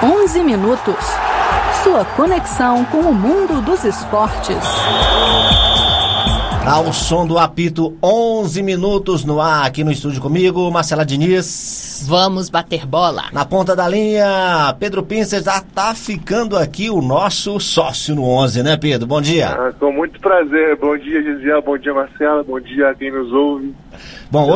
11 minutos. Sua conexão com o mundo dos esportes. Ao som do apito, 11 minutos no ar, aqui no estúdio comigo, Marcela Diniz. Vamos bater bola. Na ponta da linha, Pedro Pincer, já tá ficando aqui o nosso sócio no 11, né, Pedro? Bom dia. Com muito prazer. Bom dia, Gisele. Bom dia, Marcela. Bom dia a quem nos ouve. Bom,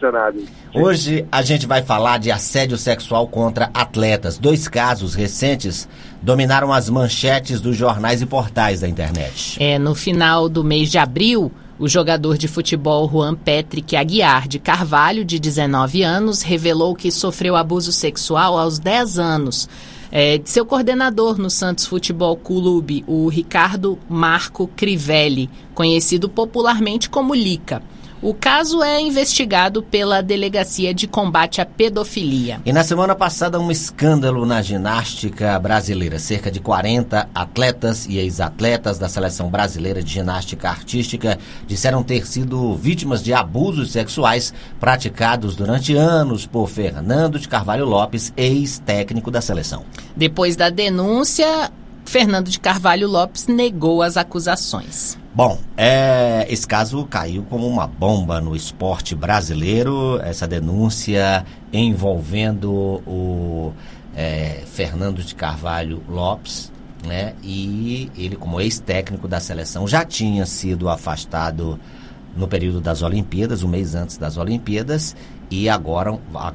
hoje a gente vai falar de assédio sexual contra atletas. 2 casos recentes dominaram as manchetes dos jornais e portais da internet. No final do mês de abril, o jogador de futebol Juan Patrick Aguiar de Carvalho, de 19 anos, revelou que sofreu abuso sexual aos 10 anos. De seu coordenador no Santos Futebol Clube, o Ricardo Marco Crivelli, conhecido popularmente como Lica. O caso é investigado pela Delegacia de Combate à Pedofilia. E na semana passada, um escândalo na ginástica brasileira. Cerca de 40 atletas e ex-atletas da Seleção Brasileira de Ginástica Artística disseram ter sido vítimas de abusos sexuais praticados durante anos por Fernando de Carvalho Lopes, ex-técnico da seleção. Depois da denúncia, Fernando de Carvalho Lopes negou as acusações. Bom, esse caso caiu como uma bomba no esporte brasileiro, essa denúncia envolvendo o Fernando de Carvalho Lopes, né? E ele, como ex-técnico da seleção, já tinha sido afastado no período das Olimpíadas, um mês antes das Olimpíadas, e agora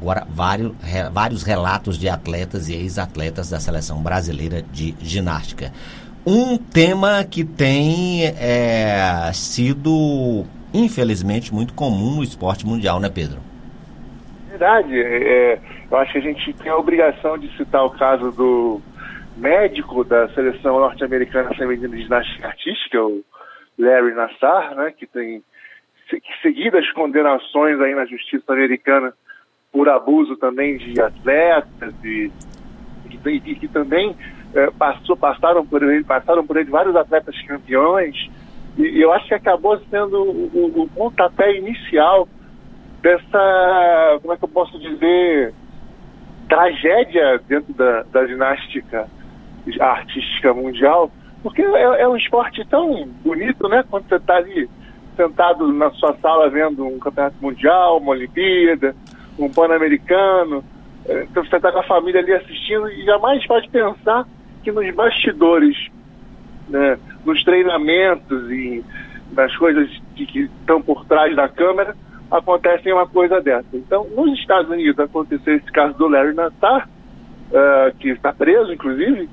vários relatos de atletas e ex-atletas da seleção brasileira de ginástica. Um tema que tem sido, infelizmente, muito comum no esporte mundial, né, Pedro? Verdade. Eu acho que a gente tem a obrigação de citar o caso do médico da seleção norte-americana feminina de ginástica artística, o Larry Nassar, né, que tem seguido as condenações aí na justiça americana por abuso também de atletas e que também passaram por ele vários atletas campeões, e eu acho que acabou sendo o pontapé inicial dessa, como é que eu posso dizer, tragédia dentro da ginástica artística mundial, porque é um esporte tão bonito, né? Quando você está ali sentado na sua sala vendo um campeonato mundial, uma Olimpíada, um Pan-Americano, então você está com a família ali assistindo e jamais pode pensar que nos bastidores, né, nos treinamentos e nas coisas que estão por trás da câmera, acontecem uma coisa dessa. Então, nos Estados Unidos aconteceu esse caso do Larry Nassar, que está preso, inclusive,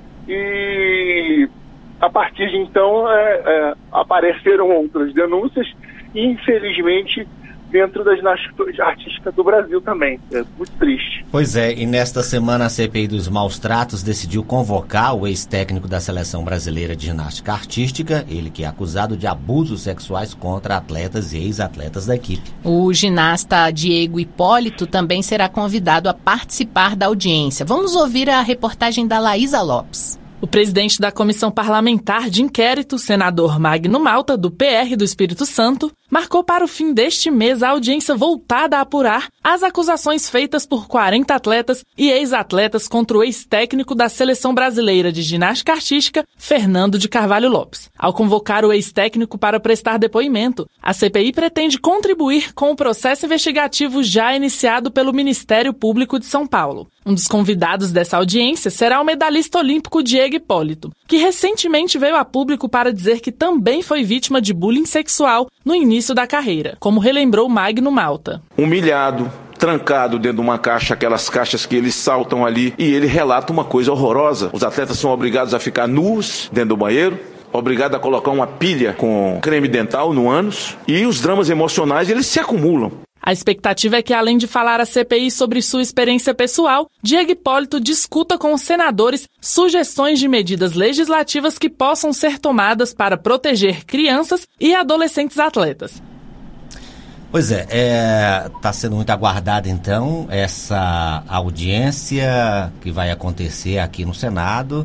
e a partir de então apareceram outras denúncias e, infelizmente, dentro da ginástica artística do Brasil também. É muito triste. Pois é, e nesta semana a CPI dos maus tratos decidiu convocar o ex-técnico da Seleção Brasileira de Ginástica Artística, ele que é acusado de abusos sexuais contra atletas e ex-atletas da equipe. O ginasta Diego Hipólito também será convidado a participar da audiência. Vamos ouvir a reportagem da Laísa Lopes. O presidente da Comissão Parlamentar de Inquérito, senador Magno Malta, do PR do Espírito Santo, marcou para o fim deste mês a audiência voltada a apurar as acusações feitas por 40 atletas e ex-atletas contra o ex-técnico da Seleção Brasileira de Ginástica Artística, Fernando de Carvalho Lopes. Ao convocar o ex-técnico para prestar depoimento, a CPI pretende contribuir com o processo investigativo já iniciado pelo Ministério Público de São Paulo. Um dos convidados dessa audiência será o medalhista olímpico Diego Hipólito, que recentemente veio a público para dizer que também foi vítima de bullying sexual no início da carreira, como relembrou Magno Malta. Humilhado, trancado dentro de uma caixa, aquelas caixas que eles saltam ali, e ele relata uma coisa horrorosa. Os atletas são obrigados a ficar nus dentro do banheiro, obrigado a colocar uma pilha com creme dental no ânus, e os dramas emocionais, eles se acumulam. A expectativa é que, além de falar à CPI sobre sua experiência pessoal, Diego Hipólito discuta com os senadores sugestões de medidas legislativas que possam ser tomadas para proteger crianças e adolescentes atletas. Pois está sendo muito aguardada, então, essa audiência que vai acontecer aqui no Senado.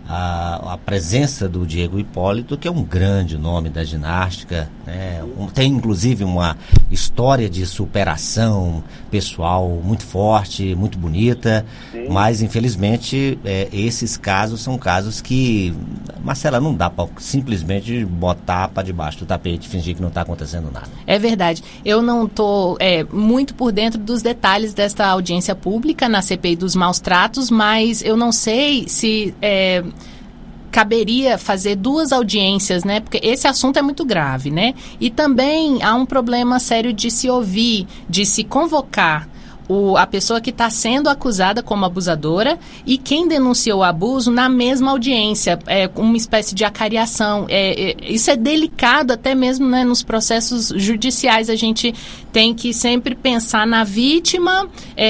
a presença do Diego Hipólito, que é um grande nome da ginástica, né? Tem inclusive uma história de superação pessoal muito forte, muito bonita. Sim. Mas infelizmente esses casos são casos que, Marcela, não dá para simplesmente botar para debaixo do tapete e fingir que não está acontecendo nada. É verdade. Eu não estou muito por dentro dos detalhes desta audiência pública na CPI dos maus tratos, mas eu não sei se caberia fazer 2 audiências, né? Porque esse assunto é muito grave, né? E também há um problema sério de se ouvir, de se convocar a pessoa que está sendo acusada como abusadora e quem denunciou o abuso na mesma audiência, uma espécie de acariação. Isso é delicado até mesmo, né, nos processos judiciais. A gente tem que sempre pensar na vítima,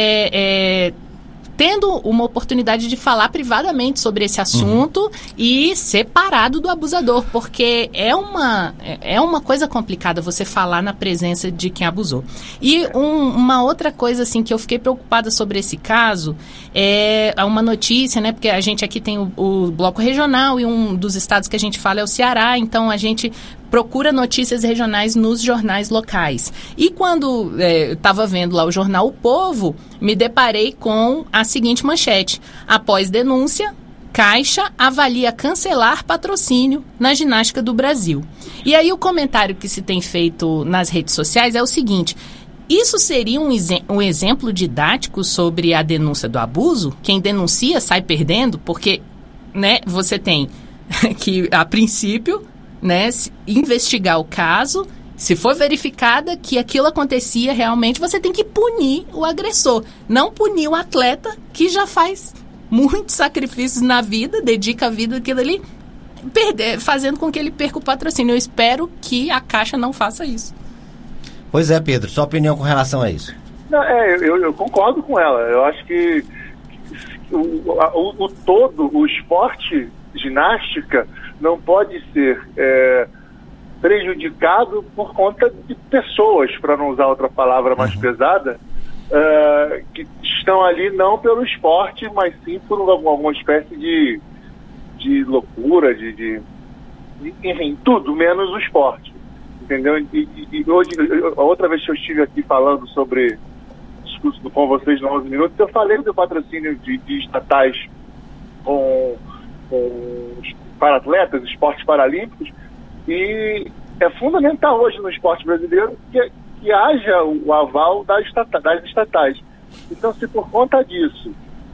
tendo uma oportunidade de falar privadamente sobre esse assunto e separado do abusador, porque é uma coisa complicada você falar na presença de quem abusou. E uma outra coisa assim que eu fiquei preocupada sobre esse caso é uma notícia, né? Porque a gente aqui tem o bloco regional e um dos estados que a gente fala é o Ceará, então a gente procura notícias regionais nos jornais locais. E quando eu estava vendo lá o jornal O Povo, me deparei com a seguinte manchete: após denúncia, Caixa avalia cancelar patrocínio na ginástica do Brasil. E aí o comentário que se tem feito nas redes sociais é o seguinte: isso seria um exemplo didático sobre a denúncia do abuso? Quem denuncia sai perdendo? Porque, né, você tem que, a princípio, né, investigar o caso. Se for verificada que aquilo acontecia realmente, você tem que punir o agressor, não punir o atleta que já faz muitos sacrifícios na vida, dedica a vida àquilo ali, fazendo com que ele perca o patrocínio. Eu espero que a Caixa não faça isso. Pois é, Pedro, sua opinião com relação a isso? Não, eu concordo com ela. Eu acho que o esporte ginástica não pode ser prejudicado por conta de pessoas, para não usar outra palavra mais pesada, que estão ali não pelo esporte, mas sim por alguma espécie de loucura, enfim, tudo menos o esporte, entendeu? E hoje, a outra vez que eu estive aqui falando sobre discurso com vocês no 11 minutos, eu falei do patrocínio de estatais com para atletas, esportes paralímpicos, e é fundamental hoje no esporte brasileiro que haja o aval das estatais. Então, se por conta disso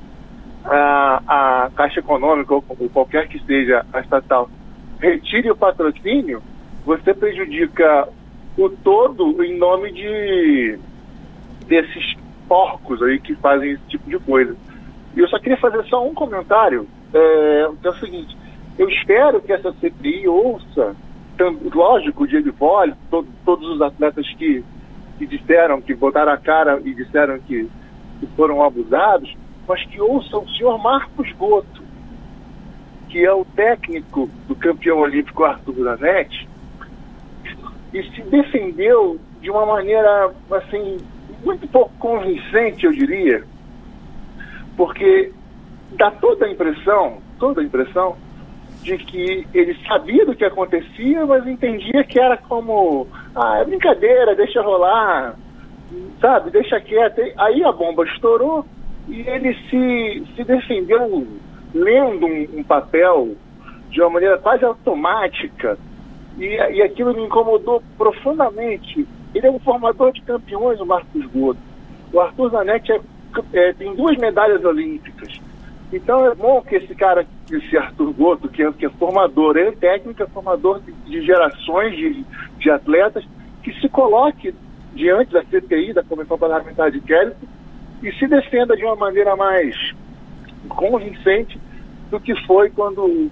a Caixa Econômica, ou qualquer que seja a estatal, retire o patrocínio, você prejudica o todo em nome desses porcos aí que fazem esse tipo de coisa. E eu só queria fazer só um comentário, que é o seguinte: eu espero que essa CPI ouça, lógico, o Diego Hipólito, todos os atletas que disseram, que botaram a cara e disseram que foram abusados, mas que ouçam o senhor Marcos Gotto, que é o técnico do campeão olímpico Arthur Zanetti, e se defendeu de uma maneira, assim, muito pouco convincente, eu diria, porque dá toda a impressão de que ele sabia do que acontecia, mas entendia que era como, é brincadeira, deixa rolar, sabe, deixa quieto. Aí a bomba estourou e ele se defendeu lendo um papel de uma maneira quase automática, e aquilo me incomodou profundamente. Ele é um formador de campeões, o Marcos Gotto. O Arthur Zanetti tem 2 medalhas olímpicas. Então é bom que esse Arthur Gotto, que é formador, ele é técnico, é formador de gerações de atletas, que se coloque diante da CPI, da Comissão Parlamentar de Inquérito, e se defenda de uma maneira mais convincente do que foi quando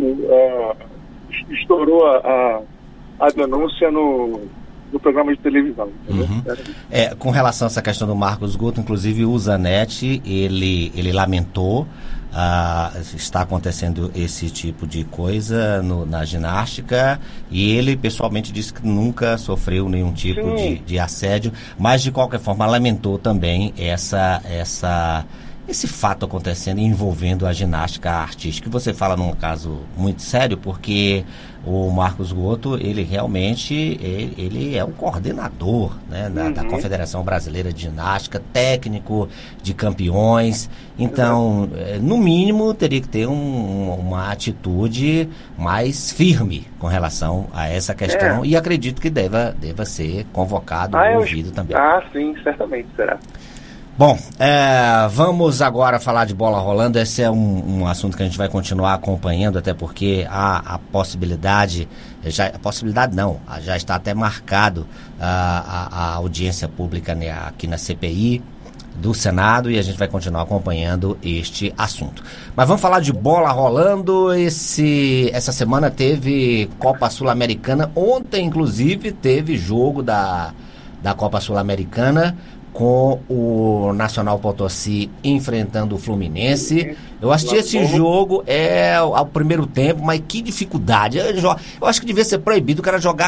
estourou a denúncia no programa de televisão. Com relação a essa questão do Marcos Gotto, inclusive o Zanetti, ele lamentou, está acontecendo esse tipo de coisa na ginástica, e ele pessoalmente disse que nunca sofreu nenhum tipo de assédio, mas de qualquer forma lamentou também esse fato acontecendo envolvendo a ginástica artística. Você fala num caso muito sério, porque o Marcos Goto, ele realmente ele é o coordenador, né, da Confederação Brasileira de Ginástica, técnico de campeões. Então, no mínimo, teria que ter uma atitude mais firme com relação a essa questão, e acredito que deva ser convocado e ouvido também. Sim, certamente será. Bom, vamos agora falar de bola rolando. Esse é um assunto que a gente vai continuar acompanhando, até porque há a possibilidade, já está até marcado a audiência pública, né, aqui na CPI do Senado, e a gente vai continuar acompanhando este assunto. Mas vamos falar de bola rolando. Essa semana teve Copa Sul-Americana. Ontem, inclusive, teve jogo da Copa Sul-Americana, com o Nacional Potosí enfrentando o Fluminense. Eu assisti esse jogo ao primeiro tempo, mas que dificuldade. Eu acho que devia ser proibido o cara jogar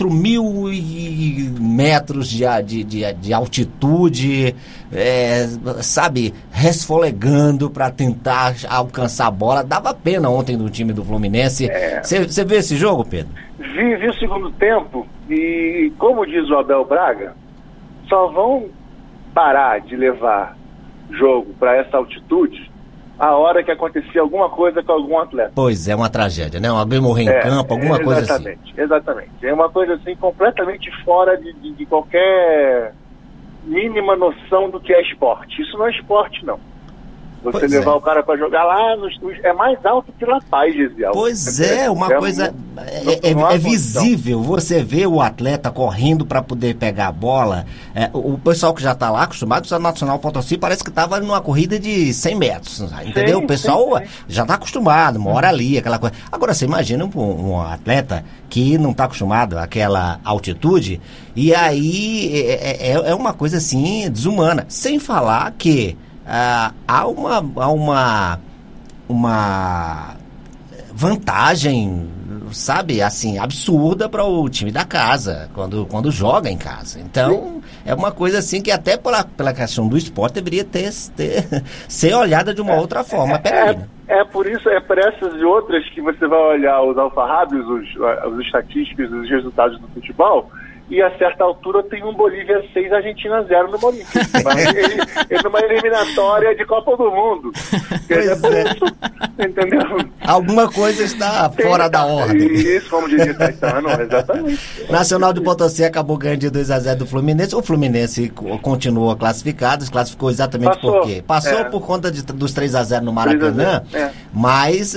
4.000 metros de altitude, sabe, resfolegando para tentar alcançar a bola. Dava pena ontem do time do Fluminense. Você viu esse jogo, Pedro? Vi o segundo tempo, e como diz o Abel Braga, só vão parar de levar jogo para essa altitude a hora que acontecia alguma coisa com algum atleta. Pois é, uma tragédia, né? Alguém morrer em campo, alguma coisa assim. Exatamente. É uma coisa assim completamente fora de qualquer mínima noção do que é esporte. Isso não é esporte, não. Você levar o cara para jogar lá, é mais alto que La Paz, Gesiel. Pois é, uma coisa é visível. Você vê o atleta correndo para poder pegar a bola. O pessoal que já está lá acostumado, o Nacional Potosí parece que estava numa corrida de 100 metros, entendeu? O pessoal já está acostumado, mora ali, aquela coisa. Agora, você imagina um atleta que não está acostumado àquela altitude, e aí é uma coisa assim desumana. Sem falar que há uma vantagem, sabe, assim, absurda para o time da casa, quando joga em casa. Então, é uma coisa assim que até pela questão do esporte deveria ser olhada de uma outra forma. Por isso, por essas e outras que você vai olhar os alfarrábios, os estatísticos, os resultados do futebol, e a certa altura tem um Bolívia 6, Argentina 0 no Olímpico. Ele numa eliminatória de Copa do Mundo. Isso, entendeu? Alguma coisa está fora da ordem. Isso, como diria Caetano, exatamente. Nacional de Potosí acabou ganhando de 2-0 do Fluminense. O Fluminense continua classificado, classificou exatamente por quê? Passou por conta dos 3-0 no Maracanã, mas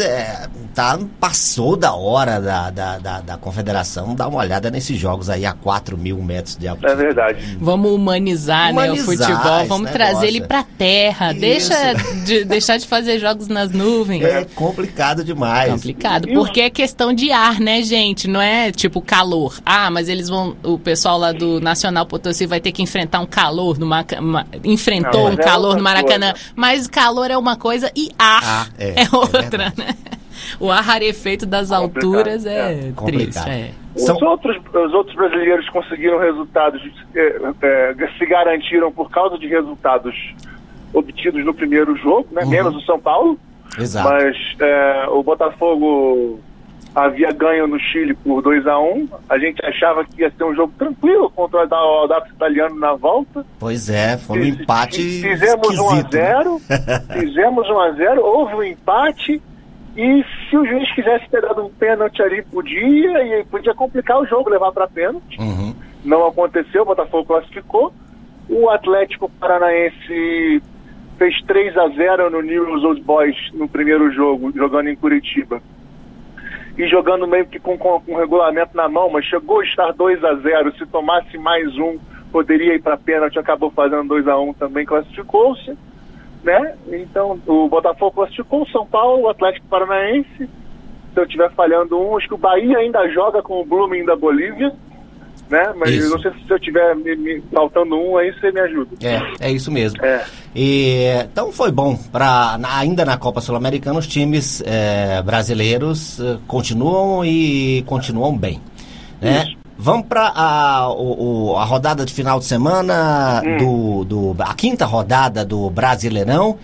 passou da hora da Confederação dar uma olhada nesses jogos aí a 4.000 metros de altitude. É verdade. Vamos humanizar, né, o futebol, vamos trazer ele pra terra. Deixar de fazer jogos nas nuvens. É complicado demais. Complicado, porque é questão de ar, né, gente? Não é tipo calor. Mas o pessoal lá do Nacional Potosí vai ter que enfrentar um calor enfrentou um calor no Maracanã. Mas calor é uma coisa e ar é outra, né? O ar rarefeito das alturas é triste. Os outros brasileiros conseguiram resultados, se garantiram por causa de resultados obtidos no primeiro jogo, né? Menos o São Paulo. Exato. Mas o Botafogo havia ganho no Chile por 2-1. A gente achava que ia ser um jogo tranquilo contra o Audax Italiano na volta. Pois é, foi um empate Fizemos 1-0, fizemos 1-0, houve um empate. E se o juiz quisesse ter dado um pênalti ali, podia complicar o jogo, levar para pênalti. Não aconteceu, o Botafogo classificou. O Atlético Paranaense fez 3-0 no Newell's Old Boys no primeiro jogo, jogando em Curitiba. E jogando meio que com o regulamento na mão, mas chegou a estar 2-0. Se tomasse mais um, poderia ir para pênalti, acabou fazendo 2-1, também classificou-se. Né? Então, o Botafogo classificou, o São Paulo, o Atlético Paranaense. Se eu estiver falhando acho que o Bahia ainda joga com o Blooming da Bolívia, né? Mas eu não sei se eu estiver me faltando aí, você me ajuda. É isso mesmo. Então foi bom, ainda na Copa Sul-Americana, os times brasileiros continuam bem, né? Vamos para a rodada de final de semana, a quinta rodada do Brasileirão,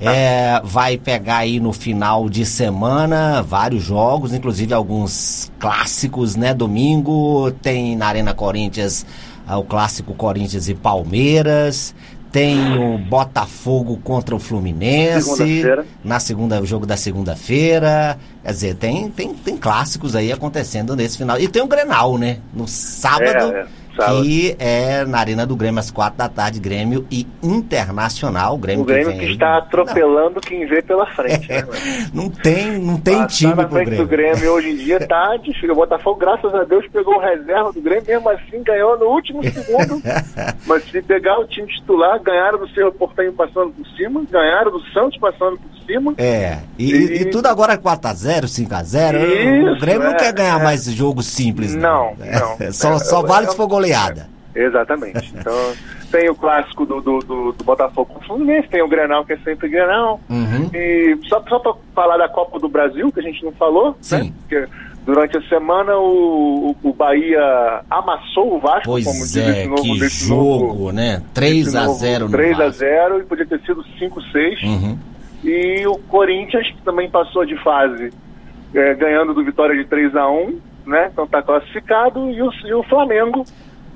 Vai pegar aí no final de semana vários jogos, inclusive alguns clássicos, né? Domingo tem na Arena Corinthians o clássico Corinthians e Palmeiras. Tem o Botafogo contra o Fluminense na jogo da segunda-feira. Quer dizer, tem clássicos aí acontecendo nesse final. E tem o Grenal, né? No sábado. Que é na Arena do Grêmio às 4 da tarde, Grêmio e Internacional. O Grêmio que está atropelando quem vê pela frente. Não tem time na frente do Grêmio hoje em dia tá difícil. O Botafogo, graças a Deus, pegou o reserva do Grêmio, mesmo assim ganhou no último segundo. Mas se pegar o time titular, ganharam do Cerro Porteño passando por cima, ganharam do Santos passando por cima. E tudo agora 4x0, 5x0. O Grêmio não quer ganhar mais jogo simples. Não. Só vale se for goleada. Exatamente. Então, tem o clássico do Botafogo com o Fluminense, tem o Grenal, que é sempre Grenal. E só para falar da Copa do Brasil, que a gente não falou, né? Porque durante a semana o Bahia amassou o Vasco, pois como diz esse novo, que jogo, né? 3x0 no 3x0 e podia ter sido 5-6. E o Corinthians, que também passou de fase, ganhando do Vitória de 3x1, né? Então está classificado. E o Flamengo,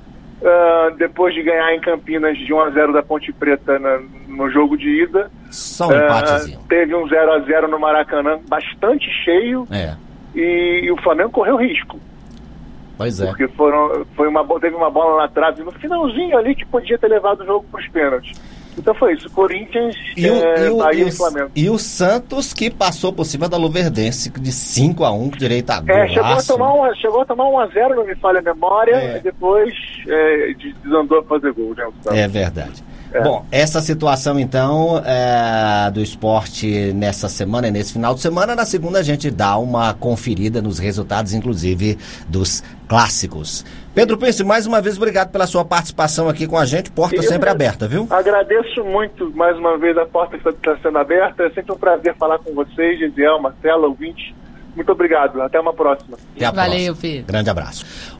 depois de ganhar em Campinas de 1x0 da Ponte Preta no jogo de ida, só um empatezinho. Teve um 0x0 no Maracanã bastante cheio. E o Flamengo correu risco. Pois é. Porque teve uma bola na trave no finalzinho ali que podia ter levado o jogo para os pênaltis. Então foi isso, Corinthians, Bahia e Flamengo. E o Santos, que passou por cima da Luverdense de 5x1, direito a golaço. Chegou a tomar 1x0, não me falha a memória, e depois desandou a fazer gol, né? É verdade. Bom, essa situação então do esporte nessa semana e nesse final de semana. Na segunda a gente dá uma conferida nos resultados, inclusive dos clássicos. Pedro Pence, mais uma vez obrigado pela sua participação aqui com a gente, porta sempre aberta, viu? Agradeço muito mais uma vez a porta que está sendo aberta, é sempre um prazer falar com vocês, Gisiel, Marcelo, ouvintes. Muito obrigado, até uma próxima. Até a próxima. Valeu, Pedro. Grande abraço.